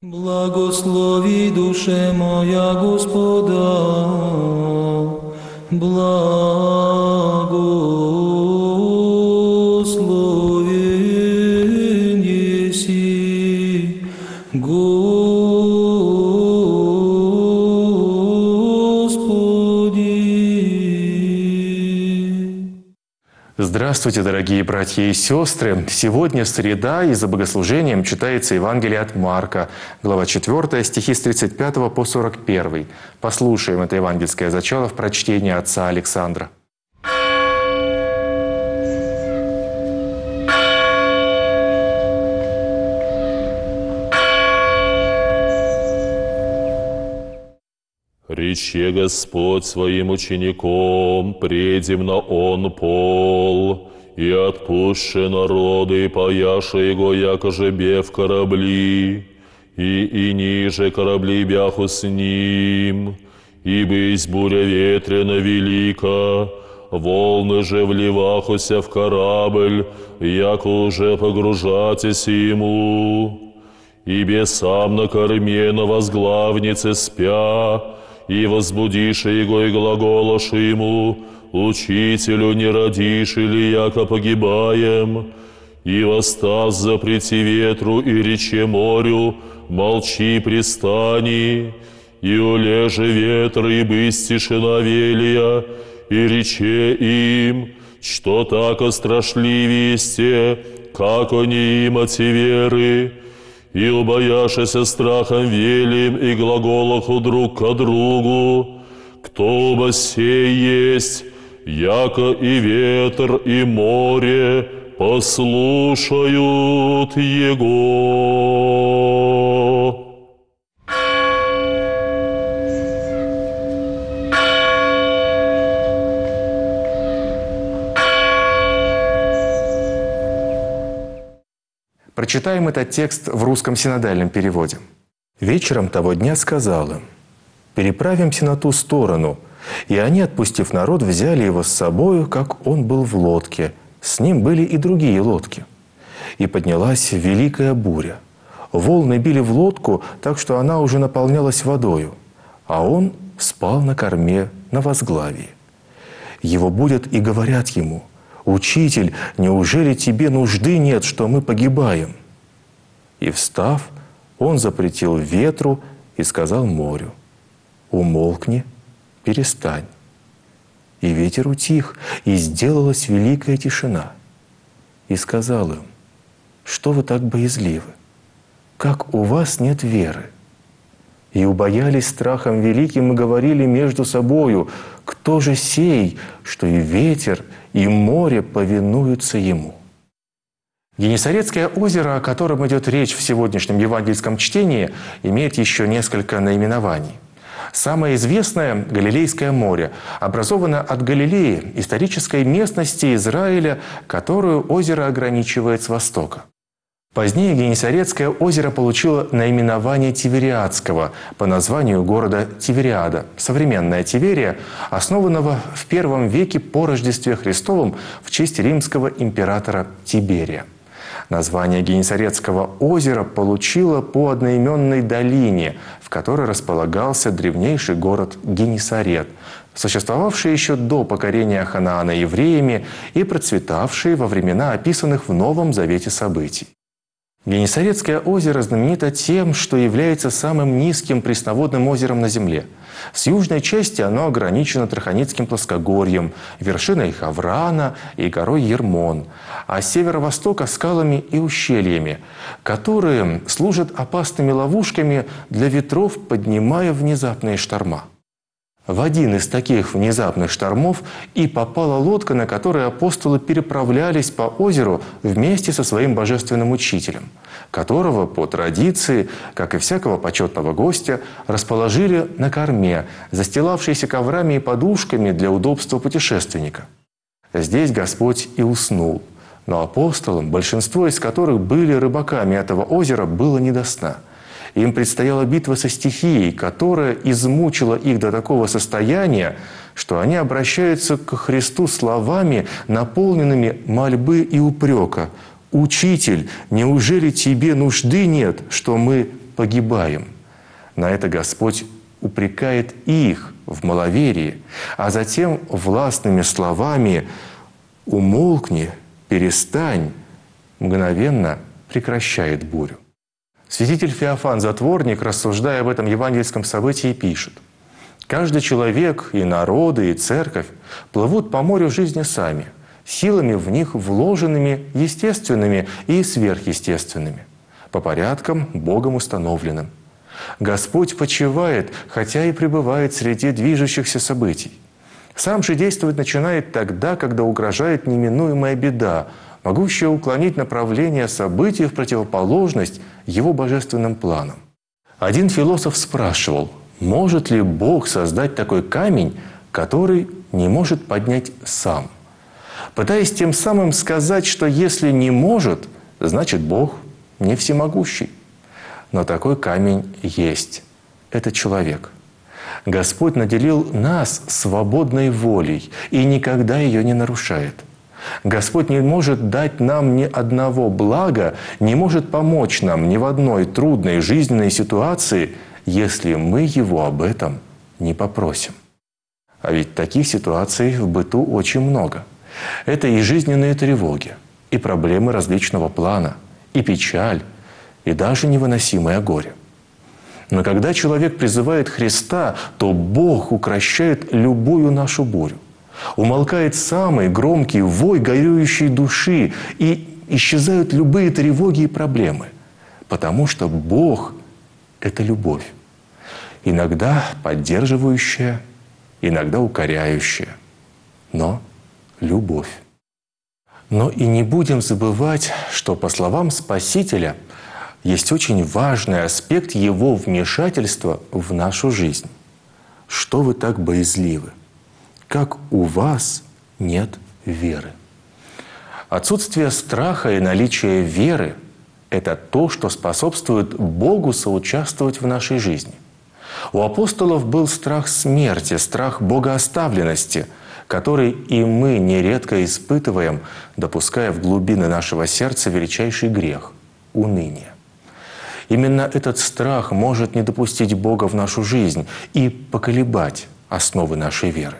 Благослови, душе моя, Господа, благословен еси, Господи. Здравствуйте, дорогие братья и сестры! Сегодня среда, и за богослужением читается Евангелие от Марка, глава 4, стихи с 35 по 41. Послушаем это евангельское зачало в прочтении отца Александра. Рече Господь своим учеником, предимно Он пол, и отпуще народы, паяше Его, якоже бе в корабли, и ниже корабли бяху с Ним, и бысь буря ветрена велика, волны же вливахуся в корабль, яко уже погружатесь Ему, ибе сам на корме на возглавнице спя, и возбудишь Его и глаголошь Ему, Учителю, не родишь ли, яко погибаем? И восстав запрети ветру и рече морю, молчи, пристани, и улеже ветр, и бысть тишина велия, и рече им, что тако страшливисте, как они имати веры, и убояшися страхом велим и глаголоху друг ко другу, кто оба сей есть, яко и ветер, и море послушают Его. Прочитаем этот текст в русском синодальном переводе. «Вечером того дня сказал им: переправимся на ту сторону. И они, отпустив народ, взяли его с собою, как он был в лодке. С ним были и другие лодки. И поднялась великая буря. Волны били в лодку, так что она уже наполнялась водою. А он спал на корме на возглавии. Его будят и говорят ему: «Учитель, неужели тебе нужды нет, что мы погибаем?» И, встав, он запретил ветру и сказал морю: «Умолкни, перестань». И ветер утих, и сделалась великая тишина. И сказал им: «Что вы так боязливы? Как у вас нет веры?» И убоялись страхом великим и говорили между собою: «Кто же сей, что и ветер, и море повинуются ему?» Генесарецкое озеро, о котором идет речь в сегодняшнем евангельском чтении, имеет еще несколько наименований. Самое известное – Галилейское море, образовано от Галилеи, исторической местности Израиля, которую озеро ограничивает с востока. Позднее Генесарецкое озеро получило наименование Тивериадского по названию города Тивериада, современная Тиверия, основанного в I веке по Рождестве Христовом в честь римского императора Тиберия. Название Генесарецкого озера получило по одноименной долине, в которой располагался древнейший город Генесарет, существовавший еще до покорения Ханаана евреями и процветавший во времена описанных в Новом Завете событий. Генесарецкое озеро знаменито тем, что является самым низким пресноводным озером на Земле. С южной части оно ограничено Траханицким плоскогорьем, вершиной Хаврана и горой Ермон, а с северо-востока – скалами и ущельями, которые служат опасными ловушками для ветров, поднимая внезапные шторма. В один из таких внезапных штормов и попала лодка, на которой апостолы переправлялись по озеру вместе со своим божественным учителем, которого, по традиции, как и всякого почетного гостя, расположили на корме, застилавшейся коврами и подушками для удобства путешественника. Здесь Господь и уснул, но апостолам, большинство из которых были рыбаками этого озера, было не до сна. Им предстояла битва со стихией, которая измучила их до такого состояния, что они обращаются к Христу словами, наполненными мольбы и упрека: «Учитель, неужели тебе нужды нет, что мы погибаем. На это Господь упрекает их в маловерии, а затем властными словами «умолкни, перестань», мгновенно прекращает бурю. Святитель Феофан Затворник, рассуждая об этом евангельском событии, пишет: «Каждый человек, и народы, и церковь плывут по морю жизни сами, силами в них вложенными естественными и сверхъестественными, по порядкам Богом установленным. Господь почивает, хотя и пребывает среди движущихся событий. Сам же действовать начинает тогда, когда угрожает неминуемая беда, могущая уклонить направление событий в противоположность его божественным планам». Один философ спрашивал, может ли Бог создать такой камень, который не может поднять сам, пытаясь тем самым сказать, что если не может, значит Бог не всемогущий. Но такой камень есть. Это человек. Господь наделил нас свободной волей и никогда ее не нарушает. Господь не может дать нам ни одного блага, не может помочь нам ни в одной трудной жизненной ситуации, если мы Его об этом не попросим. А ведь таких ситуаций в быту очень много. Это и жизненные тревоги, и проблемы различного плана, и печаль, и даже невыносимое горе. Но когда человек призывает Христа, то Бог укрощает любую нашу бурю. Умолкает самый громкий вой горюющей души, и исчезают любые тревоги и проблемы. Потому что Бог – это любовь. Иногда поддерживающая, иногда укоряющая, но любовь. Но и не будем забывать, что, по словам Спасителя, есть очень важный аспект Его вмешательства в нашу жизнь. Что вы так боязливы? Как у вас нет веры? Отсутствие страха и наличие веры – это то, что способствует Богу соучаствовать в нашей жизни. У апостолов был страх смерти, страх богооставленности, который и мы нередко испытываем, допуская в глубины нашего сердца величайший грех – уныние. Именно этот страх может не допустить Бога в нашу жизнь и поколебать основы нашей веры.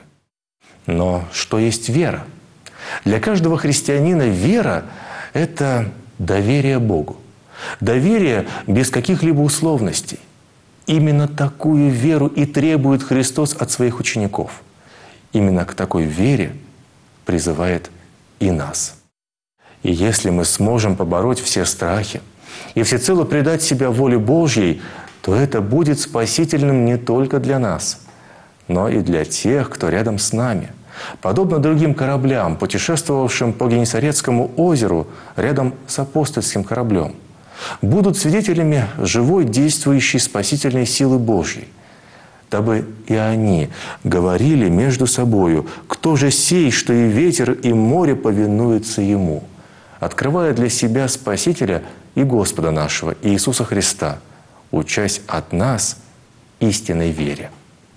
Но что есть вера? Для каждого христианина вера – это доверие Богу. Доверие без каких-либо условностей. Именно такую веру и требует Христос от своих учеников. Именно к такой вере призывает и нас. И если мы сможем побороть все страхи и всецело предать себя воле Божьей, то это будет спасительным не только для нас, но и для тех, кто рядом с нами. Подобно другим кораблям, путешествовавшим по Генесарецкому озеру рядом с апостольским кораблем, будут свидетелями живой действующей спасительной силы Божьей, дабы и они говорили между собою: «Кто же сей, что и ветер, и море повинуются Ему?» открывая для себя Спасителя и Господа нашего Иисуса Христа, учась от нас истинной вере.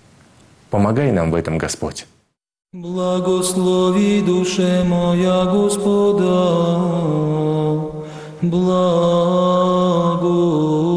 Помогай нам в этом, Господь. Благослови душе моя Господа, благо.